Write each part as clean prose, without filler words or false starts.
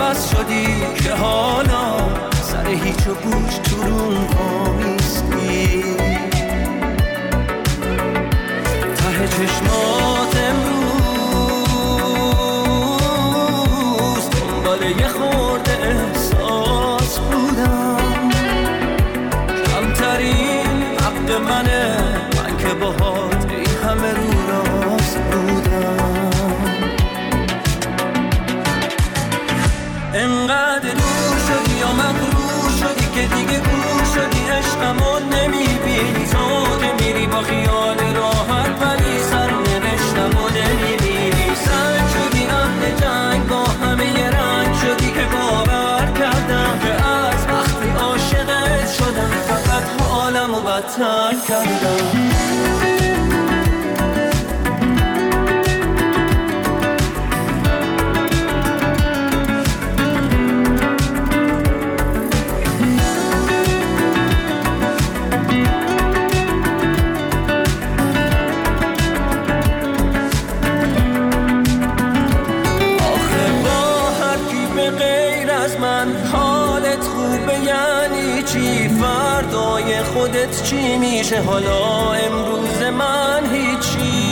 عوض شدی که حالا سر هیچ و گوش تو روم آمیستی. ته چشمات امروز دنبال یه خورده احساس بودم. کمترین حق منه من که باهات این همه رو راست بودم. انقدر دور شدی یا مغرور شدی که دیگه گور شدی، عشقمو نمیبینی تو که میری با خیال راحت، ولی سرنوشتمو نمیبینی. سنگ شدی اهل جنگ با همه ی رنگ شدی که باور کردم که از وقتی عاشقت شدم فقط حالمو بدتر کردم. خودت چی میشه حالا؟ امروز من هیچی.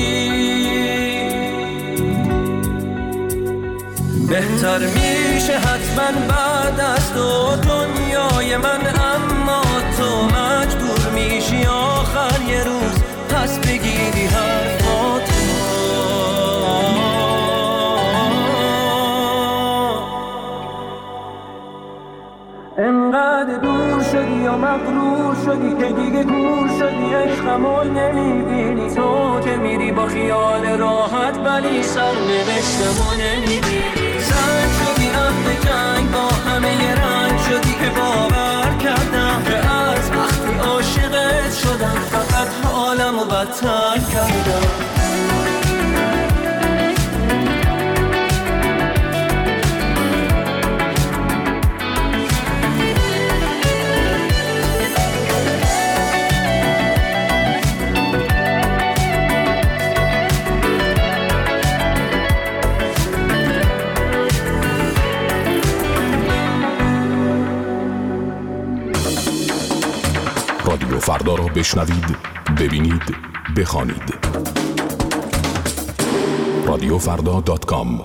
بهتر میشه حتما بعد از تو دنیای من، اما تو مجبور میشی آخر یه روز پس بگیری حرفاتو. انقدر دور شدی یا مغرور شدی که دیگه گور شدی، عشقمو نمیبینی تو که میری با خیال راحت، ولی سرنوشتمو نمیبینی. زنگ شدی اهل جنگ با همه ی رنگ شدی که باور کردم که از وقتی عاشقت شدم فقط حالمو بدتر کردم. رادیو فردا را بشنوید، ببینید، بخوانید. radiofrda.com.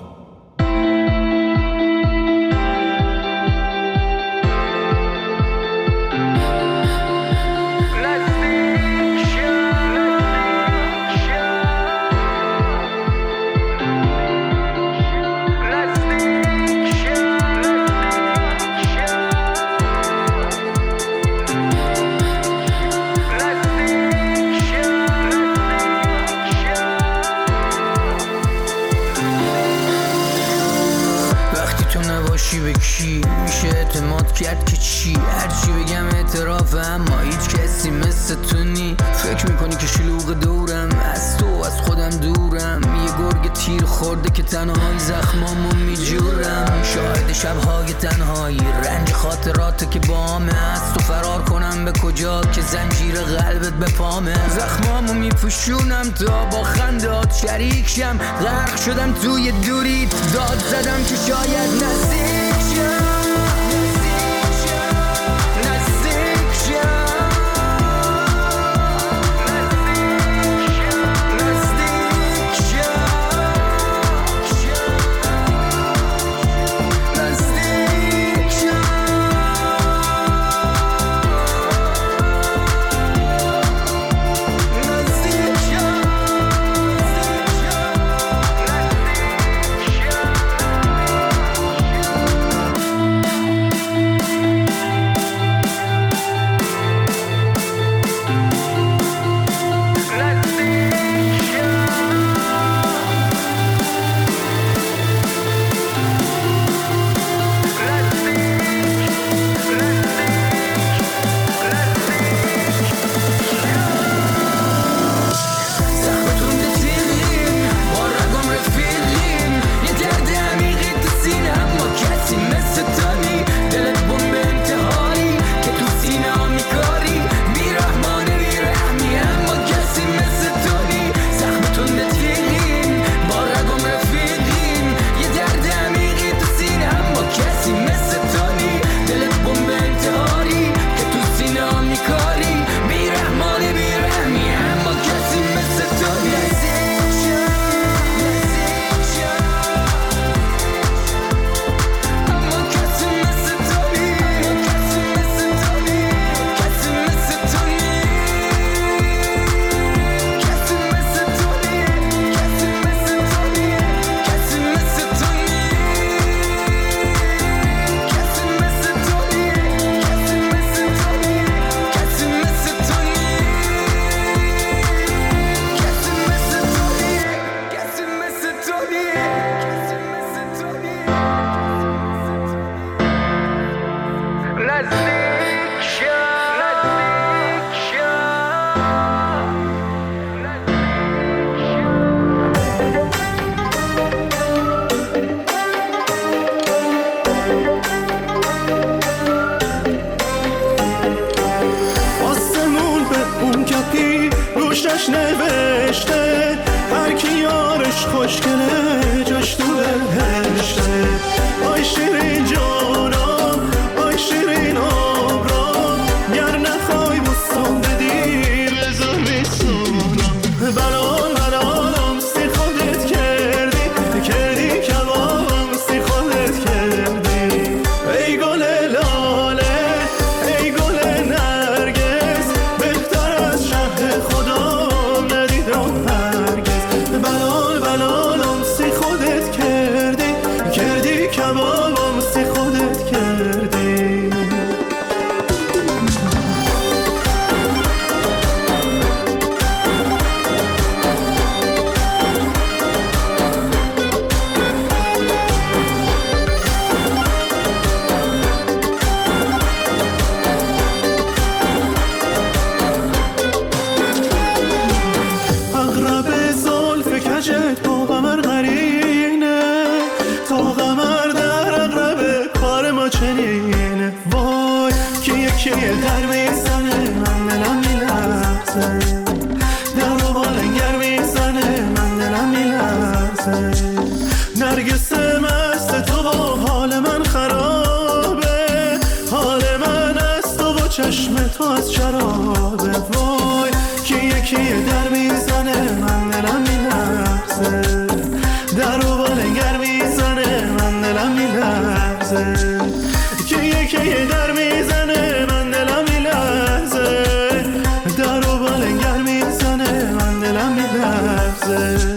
به کی میشه اعتماد کرد که چی؟ هرچی بگم اعترافم، اما هیچ کسی مثل تو نی. فکر میکنی که شلوغ دورم، از تو از خودم دورم. یه گرگ تیر خورده که تنهایی زخمامو میجورم. شاهد شبهای تنهایی، رنج خاطرات که بامه. از تو فرار کنم به کجا که زنجیر قلبت به پامه. زخمامو میپوشونم تا با خندات شریک شم. غرق شدم توی دوریت، داد زدم که شاید نزدیک پشتش نوشته هر کی یارش خوشگله جاش تو بهشته. آی شیرین جانم آی شیرین آبرام گر نخوای بوستان بدی بذار بسونم. بلال بلالم سی خودت کردی کردی کبابم سی خودت کردی. ای گل لاله ای گل نرگس بهتر از شهر خدا ندیدم هرگز. بلال بلالم سی خودت کردی کردی کبابم سی خودت کردی. اغرب زلف کجت با قمر قرینه تا قمر در اغرب کار ما چنینه. وای که یکی در میزنه من دلم میلرزه در و بالنگر میزنه من دلم میلرزه. نرگس مست تو با حال من خرابه حال من از تو و چشم تو از شرابه. وای که یکی در میزنه من دلم میلرزه در و بالنگر میزنه من دلم میلرزه. که یکی در میزنه من دلم میلرزه در و بالنگر میزنه من دلم میلرزه.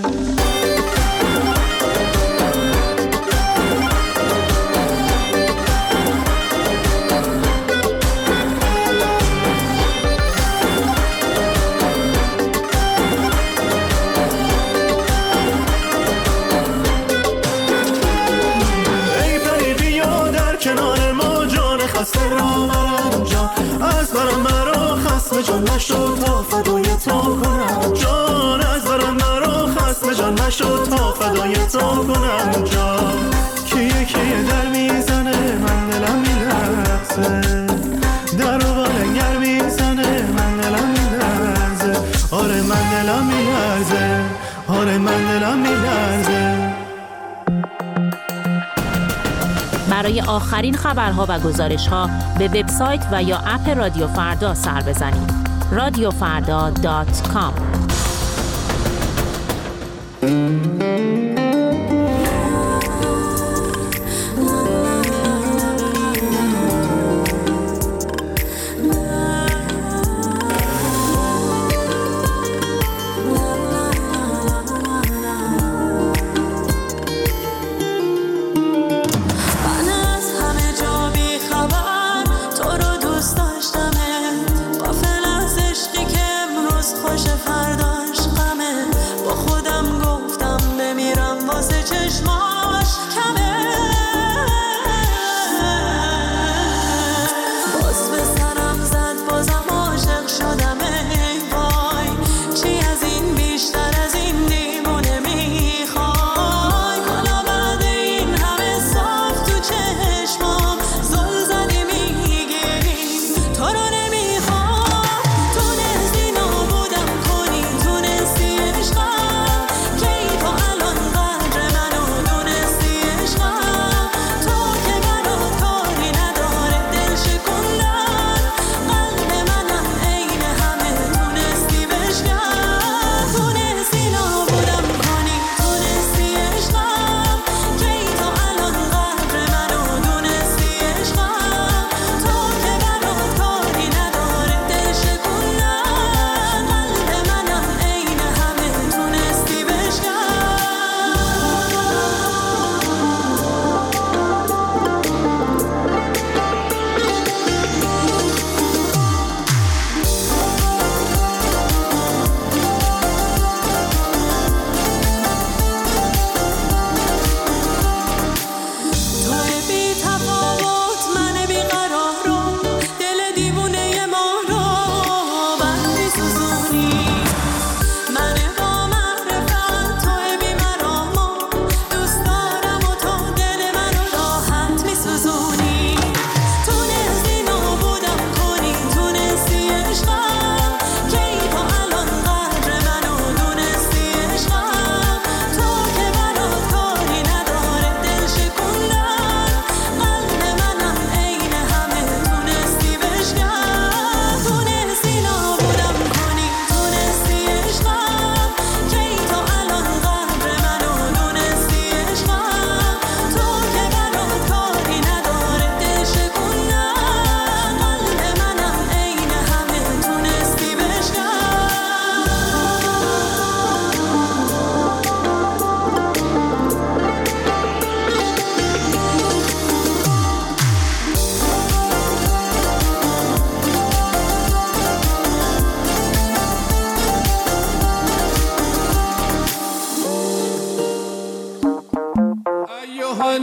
کنار ما جان خسته را برم جان از برم مرا خسم جان نشد تا فدای تو کنم جان از برم مرا خسم جان نشد تا فدای تو کنم جان. که یکی در میزنه من دلم میلرزه در و بالنگر میزنه من دلم میلرزه. آره من دلم میلرزه آره من دلم میلرزه. برای آخرین خبرها و گزارش‌ها به وبسایت و یا اپ رادیو فردا سر بزنید. radiofarda.com. خوش فرداش غمه با خودم گفتم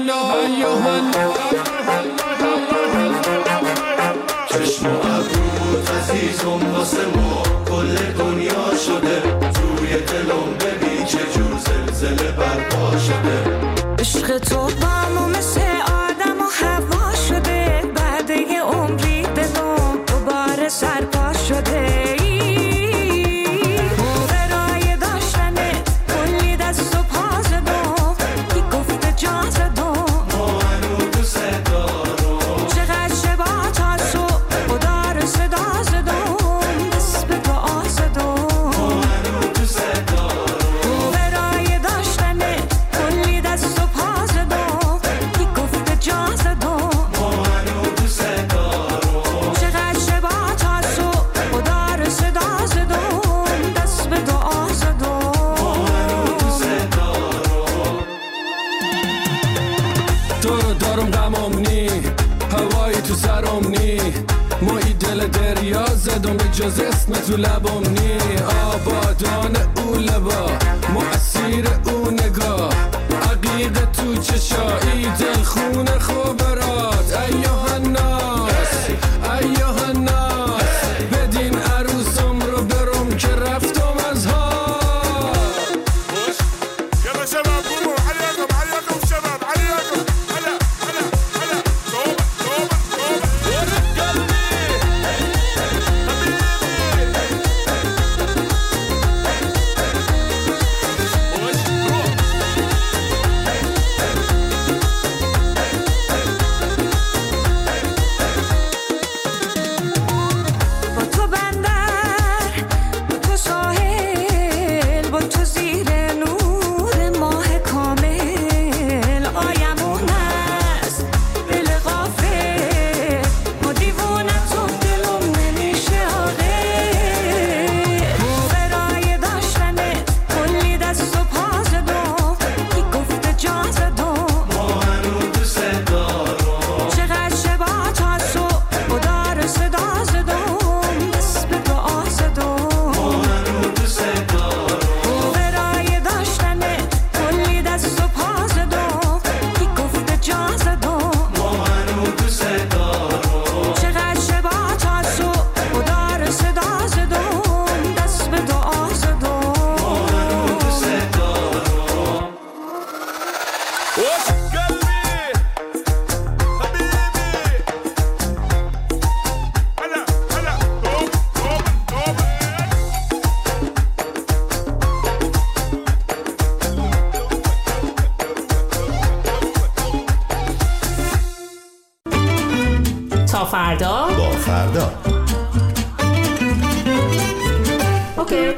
چشم و ابرود عزیزم واسه ما کل دنیا شده، توی دلم ببین چه جور زلزله برپا شده. عشق تو با مثل آدم و هوا شده، بعد یه عمری دلم دوباره سرپا شده. برای داشتنه کلی دست و پا زدم، کی گفته جا زدم ما هنو دوست دارم. چقدر شبا تا صبح و دار صدا زدم، دست به دعا زدم ما هنو دوست دارم. برای داشتنه کلی دست و پا زدم، کی گفته جا زدم ما هنو دوست دارم. چقدر شبا تا صبح و دار صدا زدم، دست به دعا زدم ما هنو دوست دارم. تو رو دارم غمم نی، هوایی تو سرم نی، مایی دل دریا زدم به جز اسم تو لبم نی. آبادان او لبا مؤثیر او نگاه، عقیق تو چشایی دل خون خوبرات. ایوه الناس ایوه الناس، بدین عروسم رو برم که رفتم از ها. يلا شباب قوموا عليكم عليكم شباب عليكم. هلا هلا هلا توبة توبة توبة قلبي با تو بندر، با تو ساحل، با تو زیر نور ماه کامل. آیمون است دل غافل، ما دیوونه تو دلم نمیشه عاقل. برای داشتنه کلی دست و پا زدم، کی گفته جا زدم ما هنو دوست دارم. چقدر شبا تا صبح و دار صدا زدم، دست به دعا زدم ما هنو دوست دارم. برای داشتنه کلی دست و پا زدم، کی گفته جا زدم ما هنو دوست دارم. چقدر شبا تا صبح و دار صدا زدم، دست به دعا زدم ما هنو دوست دارم. وش قلبي حبيبي. هلا هلا توبة توبة تا فردا. با فردا. اوکی.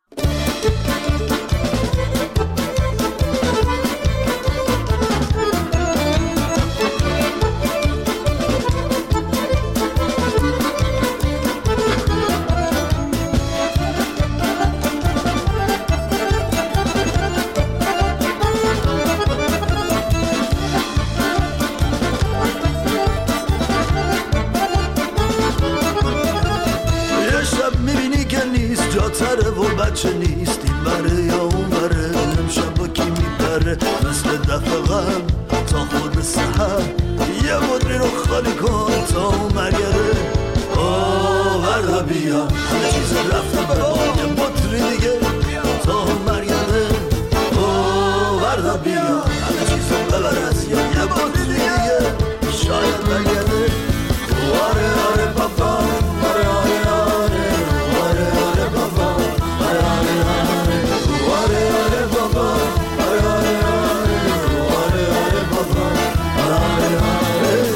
یه شب میبینی که نیست جاتره و بچه نیست، این بره یا اون بره، امشب با کی میبره. مثل دفعه غم تا خود سحر، یه مدری رو خالی کن تا اون مرگره. وردا بیا همه چیز رفته برا، یه مدری دیگه تا اون مرگره. وردا بیا همه چیز ببر از یه مدری دیگه شاید برگرده. آره آره بابا آره آره آره آره آره بابا آره آره آره آره آره بابا آره آره آره آره آره بابا آره آره.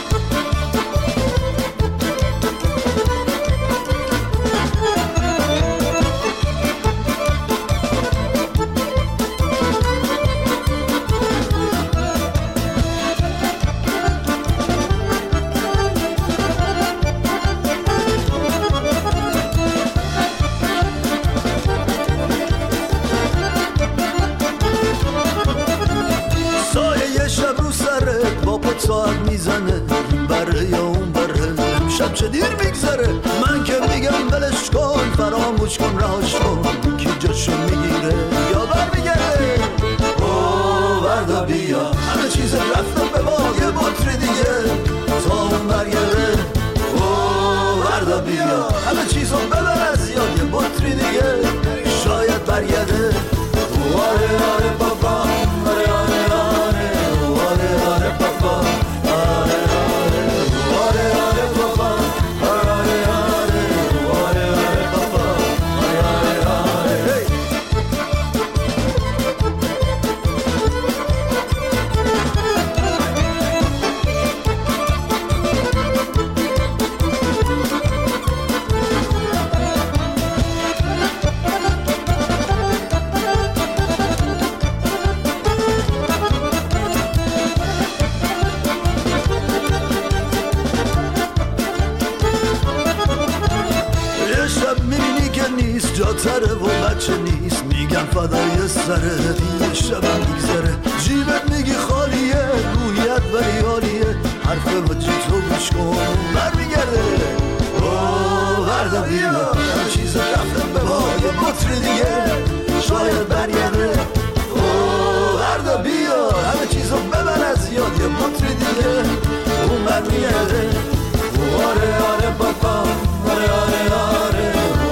ساعت میزنه این بره یا اون بره، امشب چه دیر میگذره. من که میگم بلش کن فراموش کن رهاش کن، کی جاشو میگیره یا برمیگرده. وردا بیا همه چیز رفت جاتره و بچه نیست میگم فدای سره دیگه شبم میگذره جیبت میگی خالیه رویت ولی عالیه حرف بچه تو گوش کن برمیگرده بردا بیا همه چیز رفتم به پای بطر دیگه شاید برگرده بردا بیا همه چیزو ببر از یاد یه بطر دیگه اون برمیگرده آره آره بابا آره آره آره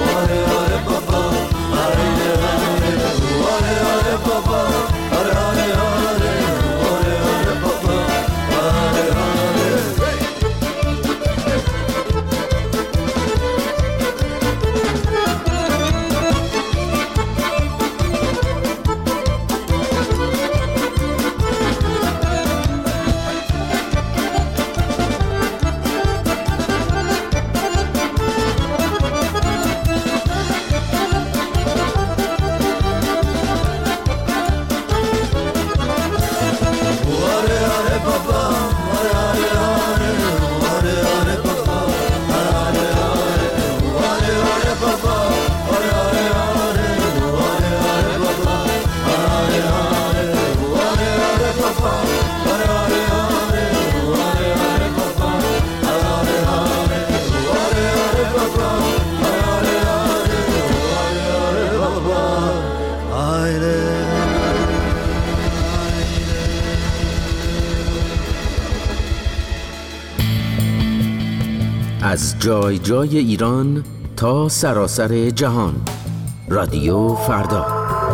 از جای جای ایران تا سراسر جهان، رادیو فردا.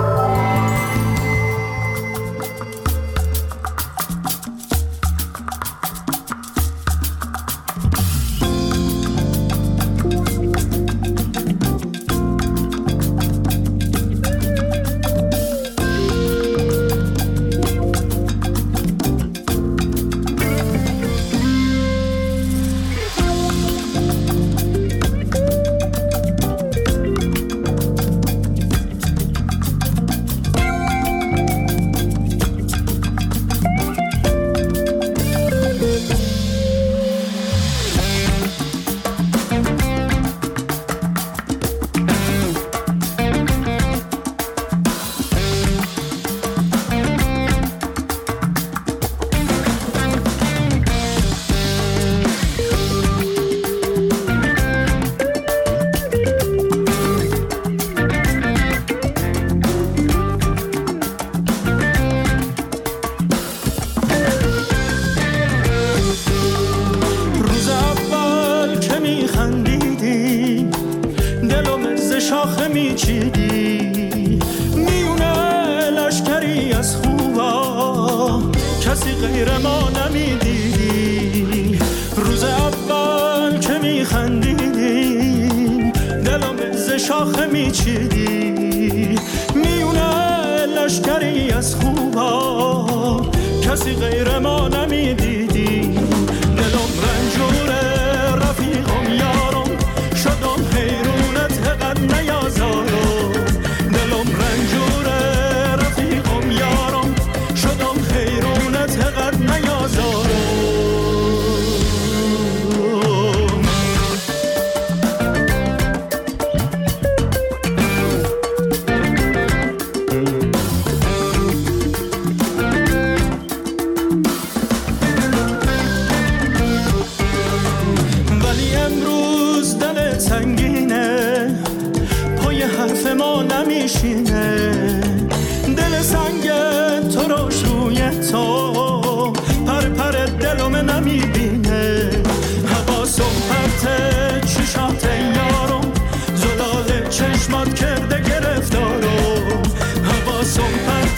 کسی غیر ما نمیدیدی. روز اول که میخندیدیم دلم ز شاخه میچیدی. میونه لشکری از خوبا کسی غیر ما نمیدیدی. دلم رنجوره رفیقم یارم شدم حیرونت قد نیازارم. دلم رنجوره رفیقم یارم شدم حیرونت قد نیازارم. ولی امروز دل سنگینه پای حرف ما نمیشینه. دل سنگ تو روش روی تو پر پر دلم نمیبینه. حواسم پرته چشات یارم زلال چشمات کرده گرفتارم. حواسم پرته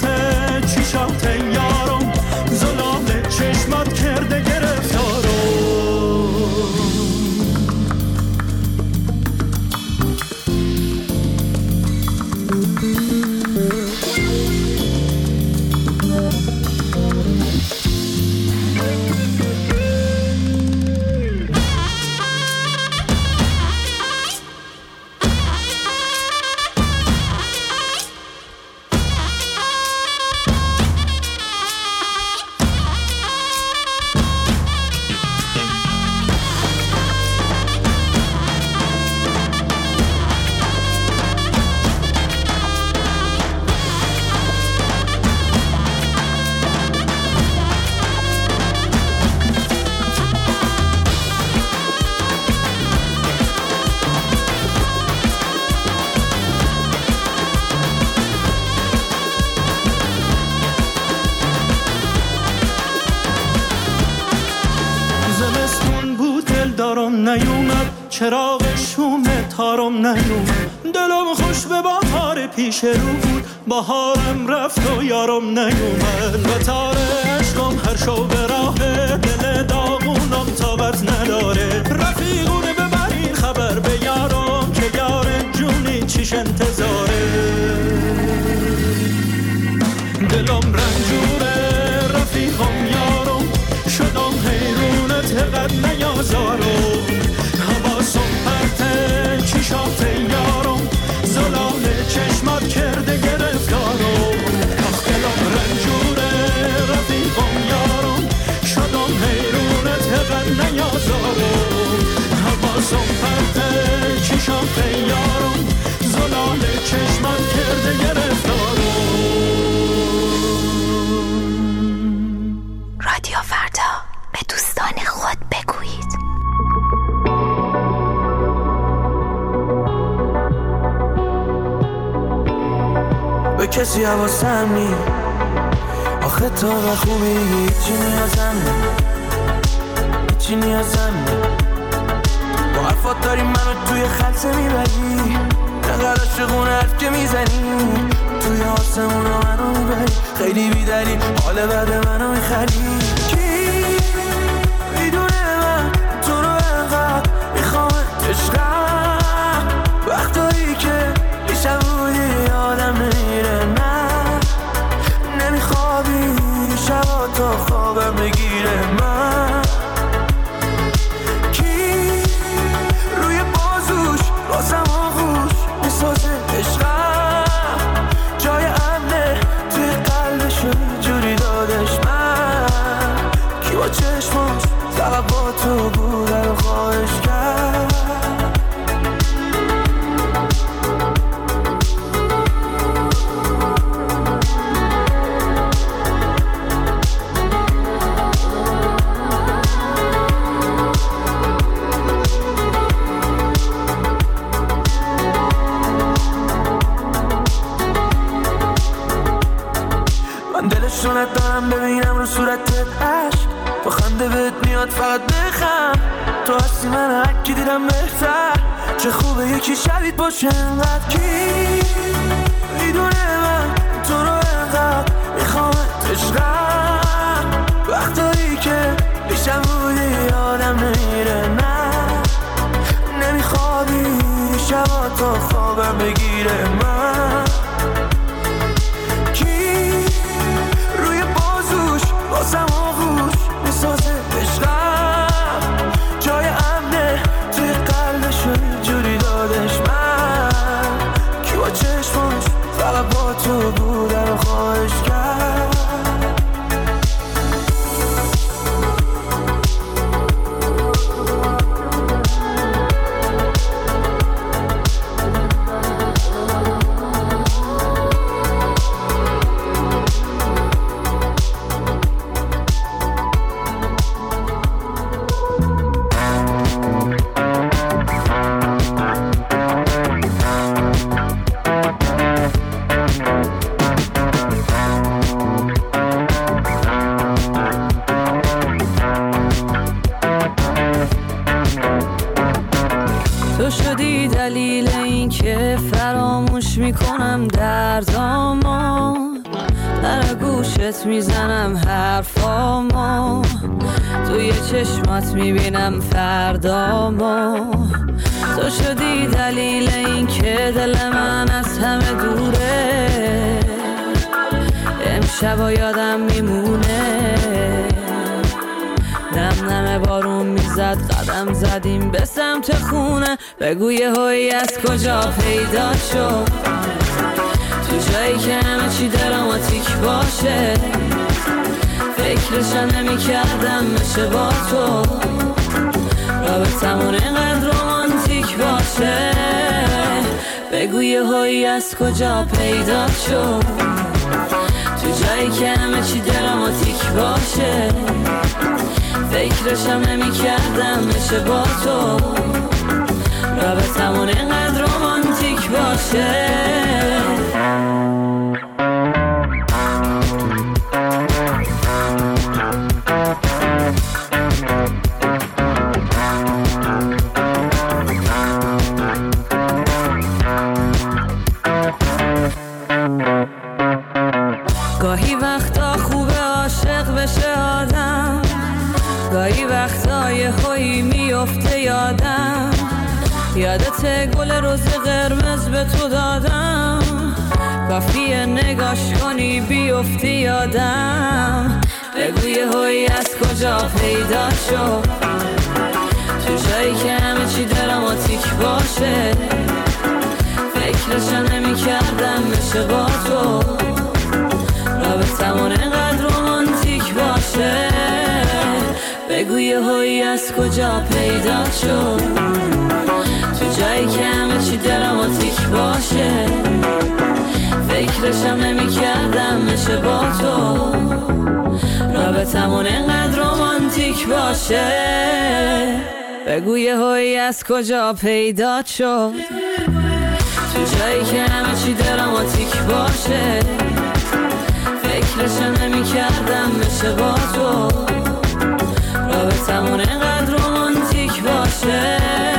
نیومد چراغ شوم تارم نیومد دلم خوش به بهار پیش رو بود بهارم رفت و یارم نیومد و تار عشقم هر شو به راه دل داغونم طاقت نداره رفیقونه ببرین خبر به یارم که یار جونی چیش انتظاره دلم رنجوره رفیقم یارم شدم حیرونت قد نیازارم حواسم پرته چشات یارم زلال چشمات کرده گرفتارم آخ دلم رنجوره رفیقم یارم شدم حیرونت قد نیازارم حواسم پرته چشات یارم زلال چشمات کرده گرفتارم. رادیو فردا به دوستان خود بگویید. به کسی حواسم نی آخه تو و خوبی هیچی نیازم با حرفات داری منو توی خلصه میبری نقل عاشقون حرف که میزنی توی آسمون رو منو میبری خیلی بیدلی حال بعد منو میخری کی میدونه من تو رو انقدر میخوام عشقم وقتایی که بیشم بودی آدم نمیره من نمیخوابی شبا تا خوابم بگیره من کی روی بازوش بازم آغوش میسازه عشقم جای امنه توی قلبش جوری دادش من کی با چشماش فقط با تو بوده رو خواهش کرد دلشونت دارم ببینم رو صورتت عشق با خنده بهت میاد فقط بخم تو هستی من هرکی دیدم بهتر چه خوبه یکی شبیت باشه انقدر کی میدونه من تو رو انقدر میخوامت عشقم وقتایی که بیشم بودی آدم نمیره نه نمیخوابی شبا تا خوابم بگیره من بازم آغوش میسازه عشقم جای امنه توی قلبش جوری دادش من کی با چشماش فقط با تو بوده رو خواهش کرد دلیل این که فراموش میکنم دردامو در گوشت میزنم حرفامو توی چشمات میبینم فردامو تو شدی دلیل این که دل من از همه دور شبا یادم میمونه، نم نم بارون میزد، قدم زدیم به سمت خونه. بگو یه هایی از کجا پیدا شد، تو جایی که همه چی دراماتیک باشه. فکرشم نمی کردم میشه با تو رابطمون اینقدر رومانتیک باشه. بگو یه هایی از کجا پیدا شد، تو جایی که همه چی دراماتیک باشه. فکرشم نمی کردم میشه با تو رابطمون اینقدر رومانتیک باشه. گاهی وقتا خوبه عاشق بشه آدم، گاهی وقتا یه هایی میفته یادم. یادت گل روز قرمز به تو دادم، کافیه نگاش کنی بیفتی یادم. بگو یه هایی از کجا پیدا شد، تو جایی که همه چی دراماتیک باشه. فکرشم نمی کردم میشه با تو رابطمون اینقدر رومانتیک باشه. بگو یه هایی از کجا پیدا شد، تو جایی که همه چی دراماتیک باشه. فکرشم نمی کردم میشه با تو رابطمون اینقدر رومانتیک باشه. بگو یه هایی از کجا پیدا شد، تو جایی که همه چی دراماتیک باشه. فکرشم نمی کردم میشه با تو رابطمون اینقدر رومانتیک باشه.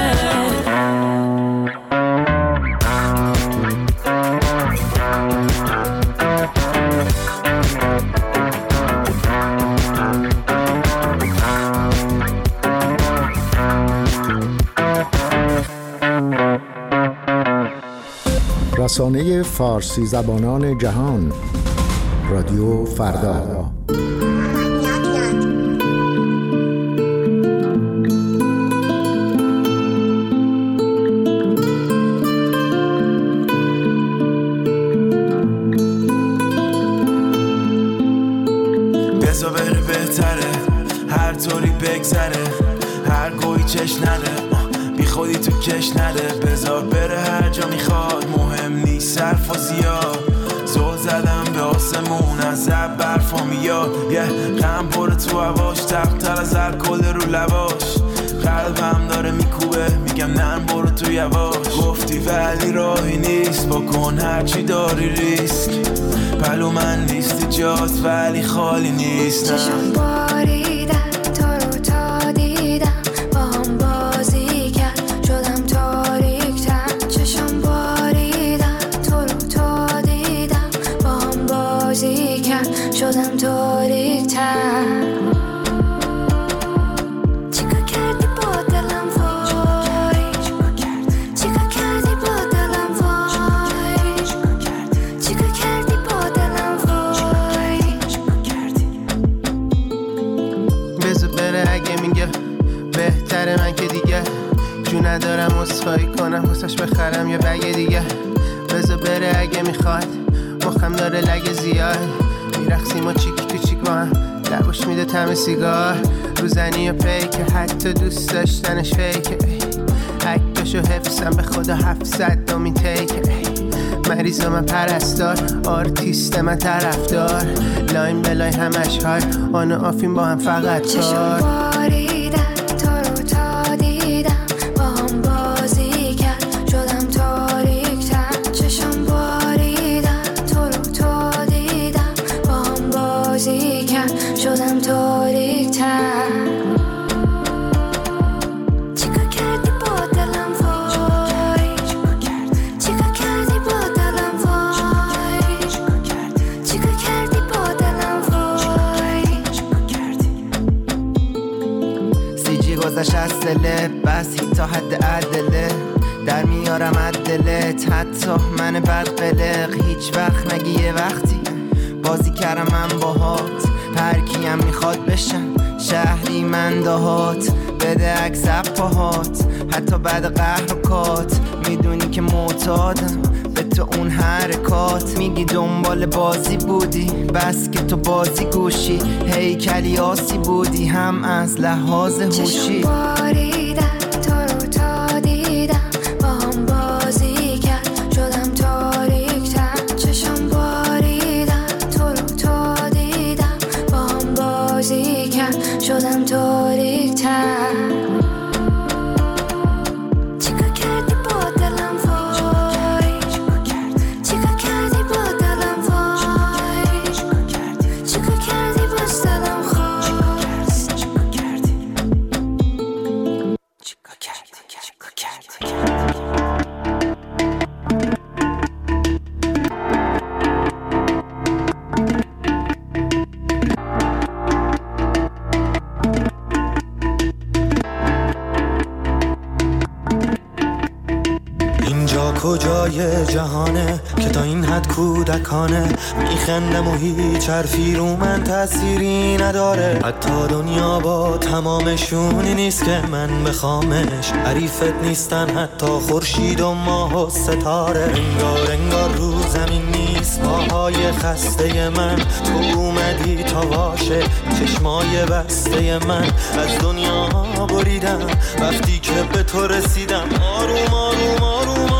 رسانه فارسی زبانان جهان رادیو فردا. بزا بره بهتره، هر طوری بگذره، هر گویی چش نده، بی خودی تو کش نده. بذار بره هر جا میخواد، مهم نیست صرف و زیاد. زل زدم به آسمون از زب برفا میاد، یه غم پره تو هواش، تقتر از الکل رو لباش. قلبم داره میکوبه، میگم نرم برو تو یواش. گفتی ولی راهی نیست، بکن هرچی داری ریسک. پلو من نیستی جاست ولی خالی نیست. چشم باریدن تو رو تا دیدم، با هم بازی کرد شدم تاریک‌تر. چشم باریدن تو رو تا دیدم، با هم بازی کرد شدم تاریک‌تر. من که دیگه جو ندارم اصفایی کنم، واسش بخرم یه بگه دیگه. بذار بره اگه میخواد، مخم داره لگه زیاد. میرقصیم و چیک تو چیک با هم، لباش میده طعم سیگار. روزنی و پیکه، حتی دوست داشتنش فیکه. عکسشو حفظم به خدا 700 دومین تیکه. مریض من پرستار، آرتیست من طرفدار. لاین بلای همش های آن و آفیم با هم فقط کار. شدم تاریک‌تر. چیکار کردی با دلم وای، چیکار کردی با دلم وای، چیکار کردی با دلم وای. سی جی گذشت از دلت، بس تا حد عدله. در میارم از دلت، حتی من بد قلق. هیچ وقت نگی یه وقتی بازی کردم من باهات، هر کیم میخواد بشم شهری من دهات، بده عکس پاهات حتی بعد قهر و کات، میدونی که معتادم به تو اون حرکات، میگی دنبال بازی بودی بس که تو بازی گوشی، هیکلی آسی بودی هم از لحاظ هوشی. چشم باریدن تو رو تا دیدم، با هم بازی کرد شدم تاریک‌تر. چشم باریدن تو رو تا دیدم، با هم بازی کرد شدم تاریک‌تر. کجای جهانه که تا این حد کودکانه، میخندم و هیچ حرفی رو من تأثیری نداره، حتی دنیا با تمامشونی نیست که من بخوامش، حریفت نیستن حتی خورشید و ماه و ستاره، انگار رو زمین نیست پاهای خسته من، تو اومدی تا واشه چشمای بسته من، از دنیا بریدم وقتی که به تو رسیدم، آروم آروم آروم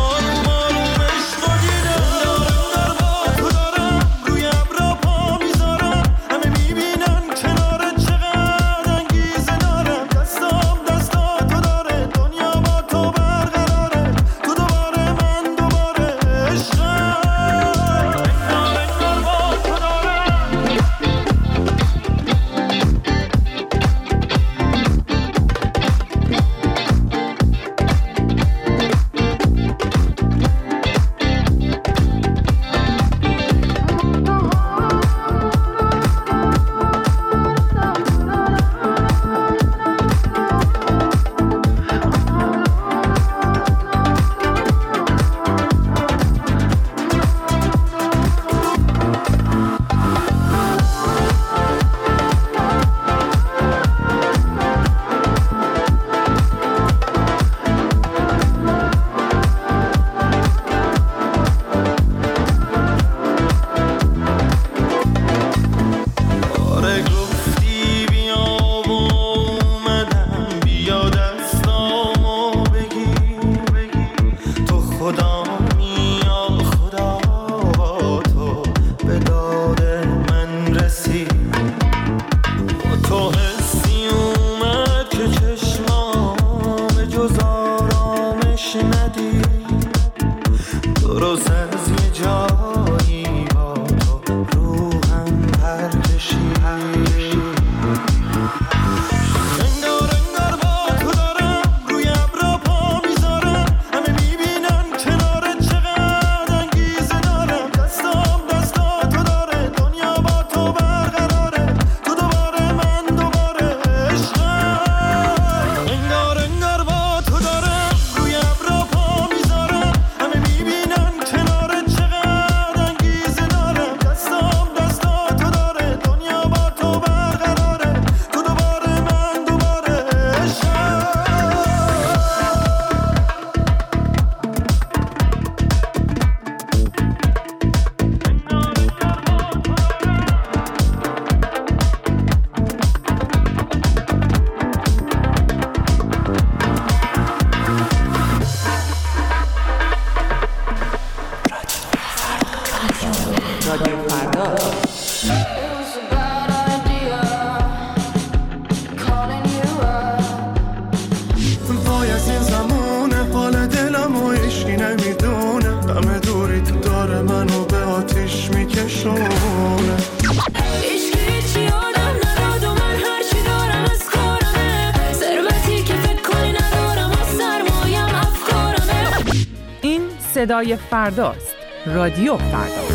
صدای فرداست. رادیو فردا.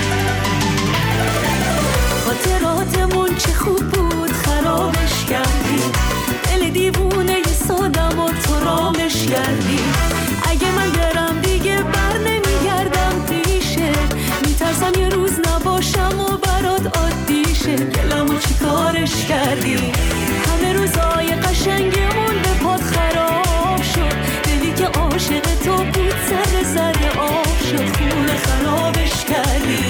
خاطراتمون چه خوب بود خرابش کردی، کردی. همه روزای قشنگمون به پات خراب شد، دلی که عاشق تو بود سر آب شد، خونه خرابش کردی.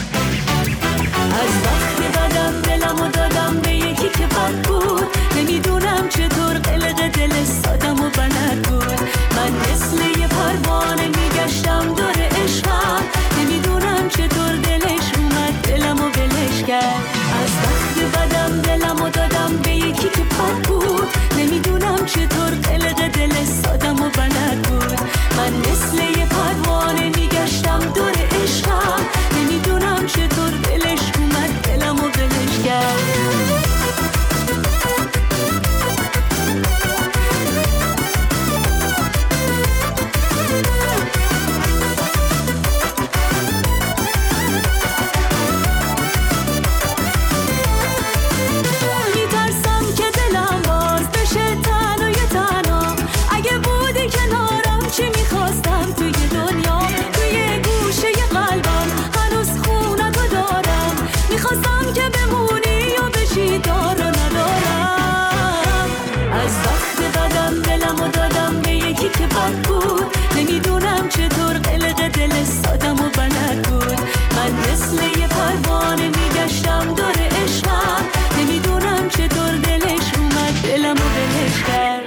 از وقتی بدم دلمو دادم به یکی که بد بود، نمیدونم چطور قلق دل سادم و بلد بود. من مثل یه پروانه میگشتم دور عشقم، نمیدونم چطور دلش اومد دلمو ولش کرد. از وقتی بدم دلمو دادم به یکی که بد بود، نمیدونم چطور قلق دل سادم و بلد بود. من مثل یه پروانه میگشتم دور عشقم، نمیدونم چطور دلش اومد دلمو ولش کرد. نمیدونم چطور قلق دل سادم و بلد بود. من مثل یه پروانه میگشتم دور عشقم، نمیدونم چطور دلش اومد دلمو ولش کرد.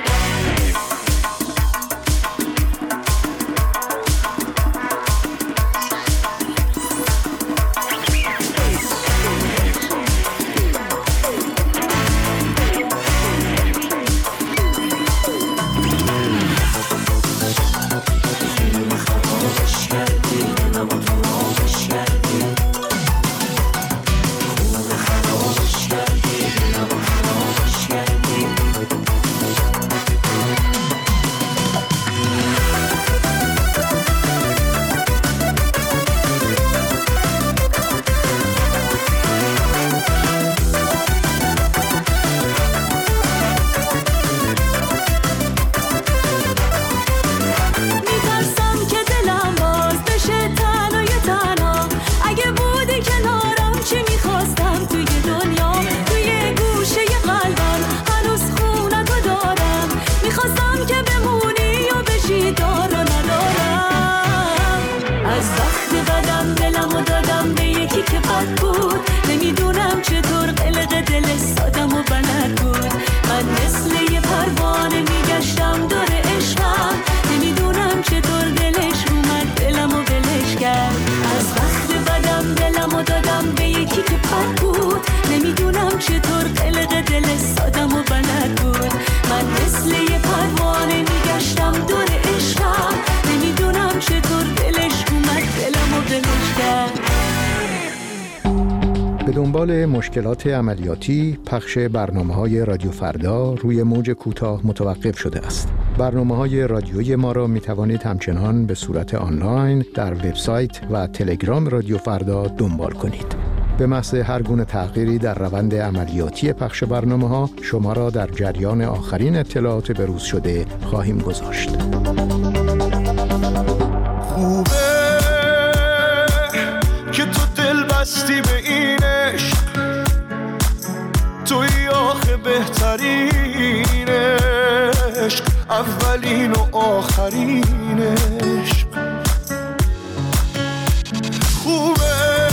چطور قلق دل سادم و بلد بود. من مثل یه پروانه میگشتم دور عشقم، نمیدونم چطور دلش اومد دلمو ولش کرد. به دنبال مشکلات عملیاتی پخش برنامه‌های رادیو فردا روی موج کوتاه متوقف شده است. برنامه‌های رادیویی ما را می‌توانید همچنان به صورت آنلاین در وبسایت و تلگرام رادیو فردا دنبال کنید. به محض هر گونه تغییری در روند عملیاتی پخش برنامه‌ها شما را در جریان آخرین اطلاعات بروز شده خواهیم گذاشت. خوبه که تو دل بستی به این عشق، توی آخه بهترین عشق، اولین و آخرین عشق. خوبه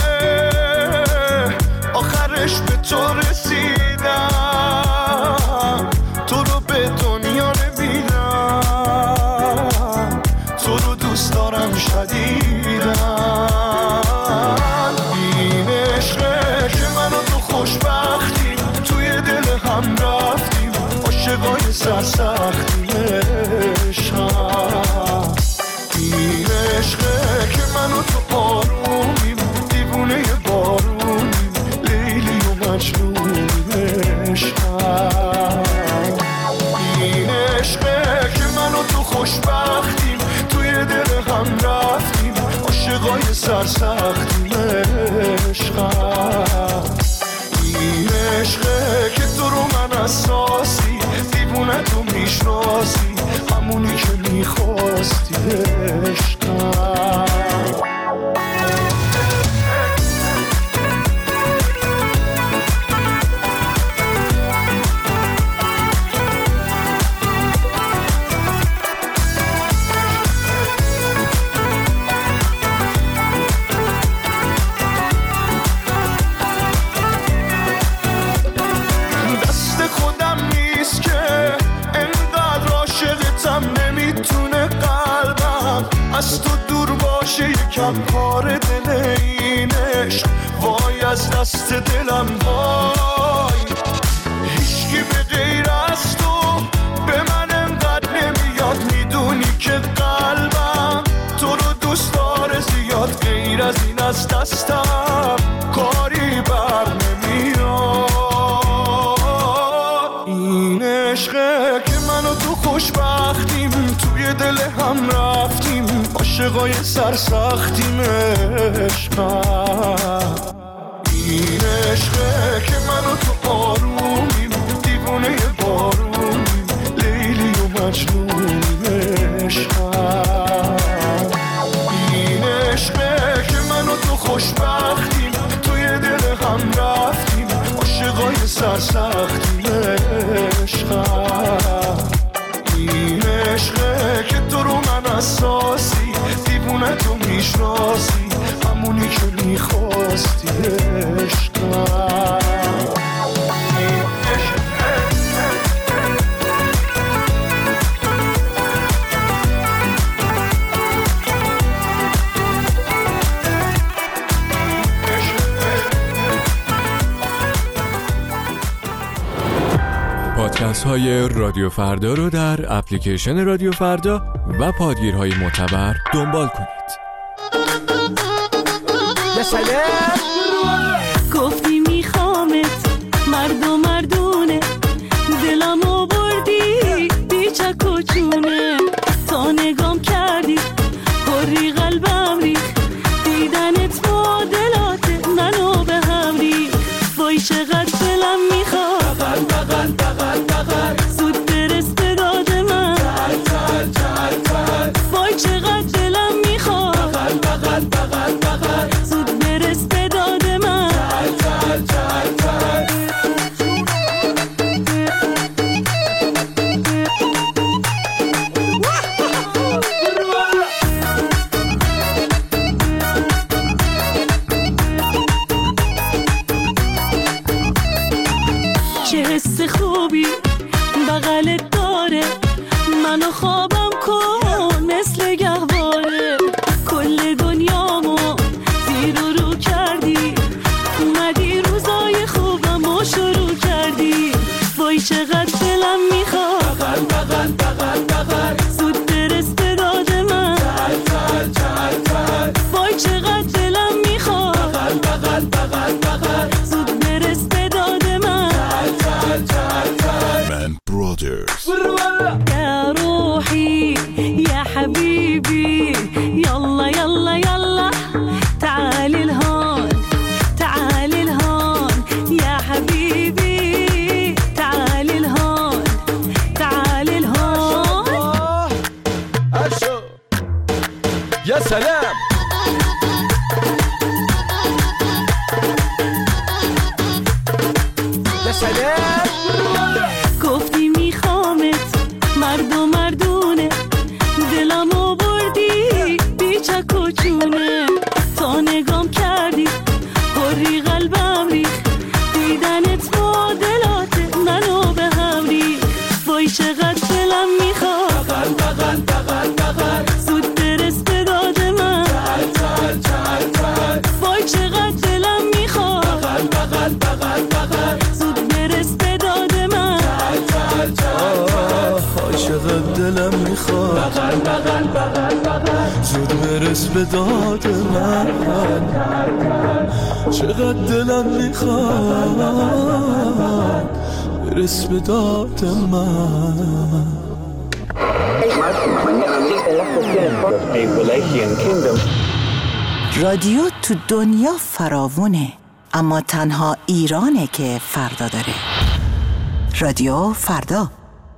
آخرش به تو رسیدم، تو رو به دنیا نمیدم، تو رو دوست دارم شدیدم. این عشقه که من و تو خوشبختیم، توی دل هم رفتیم، عاشقای سرسختیم عشقم. این عشقه که من و تو آرومیم، دیوونه بارونیم، لیلی و مجنون عشقم. این عشقه که من و تو خوشبختیم، توی دل هم رفتیم، عاشقای سرسختیم عشقم. این عشقه که تو رو من اساسی، دیوونه تو میشناسی، همونی که میخواستی عشقم. مکار دل این عشق، وای از دست دلم وای. هیچکی به غیر از تو به من انقدر نمیاد، میدونی که قلبم تو رو دوست داره زیاد، غیر از این از دستم کاری بر نمیاد. این عشقه که من و تو خوشبختیم، توی دل هم رفتیم، عاشقای سرسختیم عشقم. این عشقه که من و تو آرومیم، دیوونه بارونیم، لیلی و مجنونیم عشقم. این عشقه که من و تو خوشبختیم، توی دل هم رفتیم، عاشقای سرسختیم عشقم. این عشقه که تو رو من اساسی، دیوونه تو میشناسی، همونی که میخواستی عشقم. پادکست های رادیو فردا رو در اپلیکیشن رادیو فردا و پادگیرهای معتبر دنبال کنید. گفتی میخوامت مرد و مردونه، دلمو بردی بیچک و چونه، تا نگام کردی پری قلبم ریخ، دیدنت معادلات منو به هم ریخ. وای چقدر دلم میخواد زود برس به داد من، وای چقدر دلم میخواد زود برس به داد من. چه حس خوبی بغلت داره، منو خوابم کن مثل گهواره، کل دنیامو زیر و رو کردی، اومدی روزای خوبمو شروع کردی. وای چقدر دلم میخواد زود برس به داد من، وای چقدر دلم میخواد زود برس به داد من. من برادرز يا روحي يا حبيبي يلا يلا يلا تعالي لهون تعالي لهون يا حبيبي تعالي لهون تعالي لهون. يا سلام يا سلام. گفتی میخوامت مرد و مردونه، دلمو بردی بیچک و چونه، تا نگام کردی پری قلبم ریخ، دیدنت معادلات منو به هم ریخ. وای چقدر دلم میخواد زود برس به داد من، وای چقدر دلم میخواد زود برس به داد من. چقدر دلم میخواد زود برس به داد من، چقدر دلم میخواد برس به داد من. رادیو تو دنیا فراوونه، اما تنها ایرانه که فردا داره. رادیو فردا.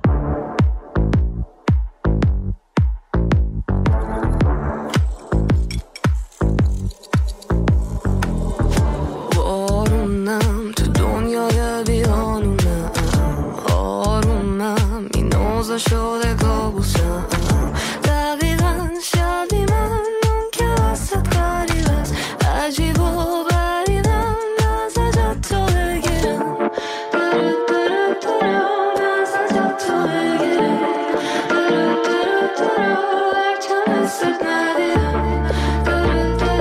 آرومم تو دنیای بیانونم، آرومم این اوضاع شده کابوسم، دقیقا شبی من اون که وسط قریب است، عجیب و غریبم نزدت تو بگیرم، نزدت تو بگیرم، هرچم حست ندیدم،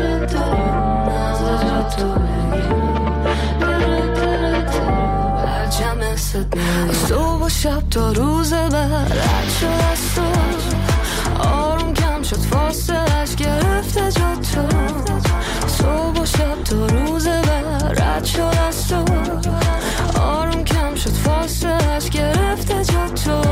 دستت ندی. صبح و شب تا روز بعد رد شد از تو، آروم کم شد فاصلش گرفته جا تو. صبح و شب تا روز بعد رد شد از تو، آروم کم شد فاصلش گرفته جا تو.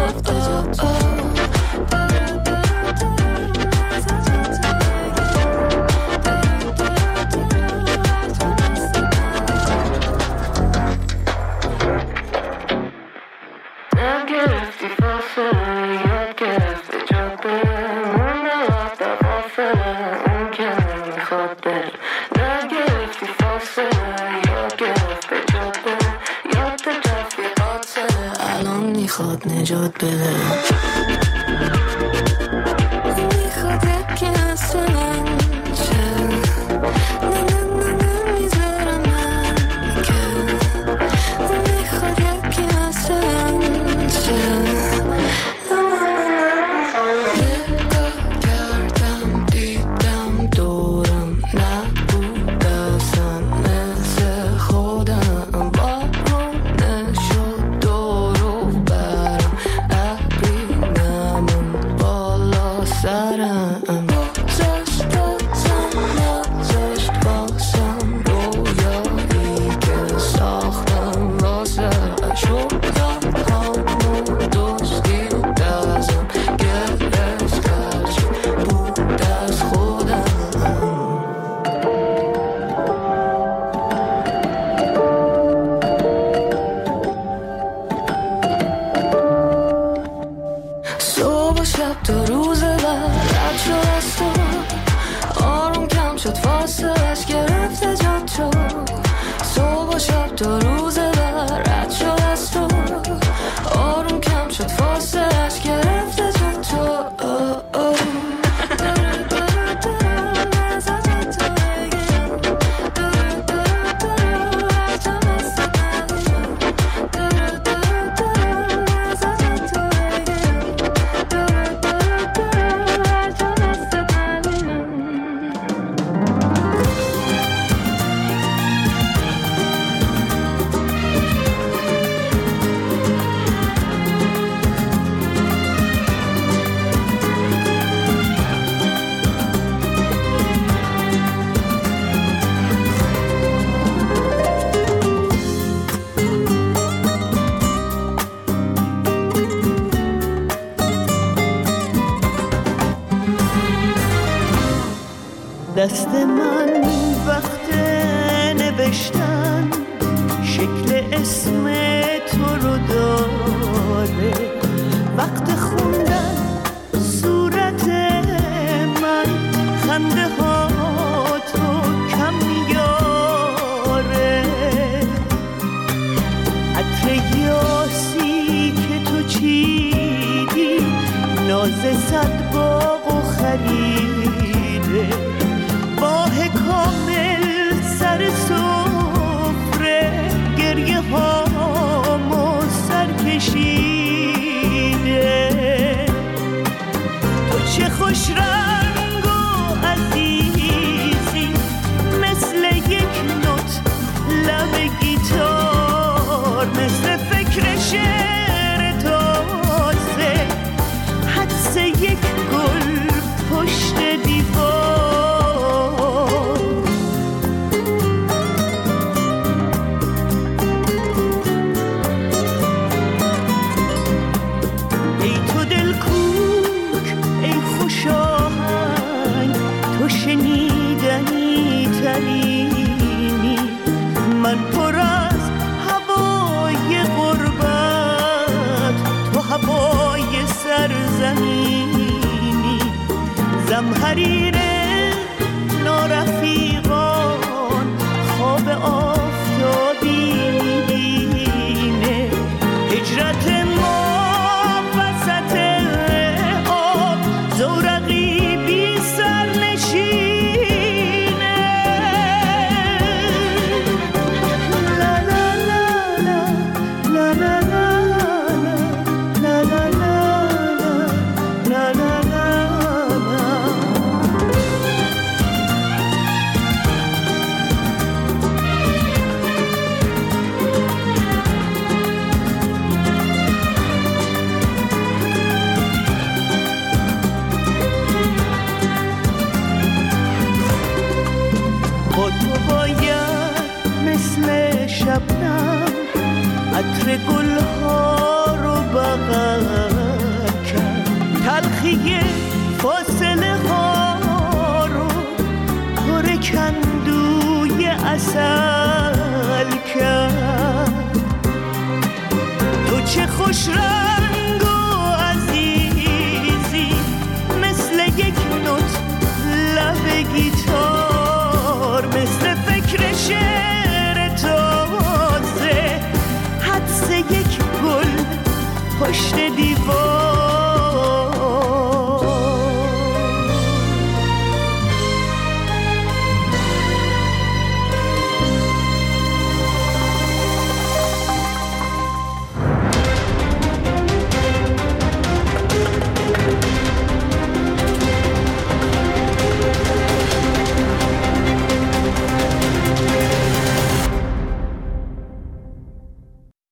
نجات بده میخواد یکی مثل من شه، نمیذارم من که میخواد یکی مثل من شه. نگاه کردم دیدم دورم نبود اصلا مثل خودم، بارونه شد دورو برم ابریممون بالا سرم. گذشت بازم نگذشت بازم رویایی که ساختم واسه شدم همون دوستی و دزم گرفت هرچی بود از خودم. صبح و شب تا روز بعد رد شد از تو، آروم کم شد فاصلش گرفته جا تو. صبح و شب تا روز بعد رد شد از تو، آروم کم شد فاصلش گرفته جا تو. دست من وقت نوشتن شکل اسم تو رو داره، وقت خوندن صورت من خنده ها تو کم میاره. عطر یاسی که تو چیدی ناز صد باغ و خریده، ماه کامل سر سفره گریه هامو سر کشیده. تو چه خوش رنگ و عزیزی مثل یک نوت لب گیتار، مثل فکر شعر تازه حدس یک گل پشت دیوار. شنیدنی ترینی من پر از هوای غربت، تو هوای سرزمینی زمحریر نارفیقان خواب آفتابی میبینه. هجرت ما وسط آب زورقی بی سرنشین. عطر گلها رو بغل کرد، تلخی فاصله ها رو پر کندوی عسل کرد. تو چه خوش رنگ و عزیزی، مثل یک نوت لب گیتار، مثل فکر شعر تازه، حدس یک گل پشت دیوار.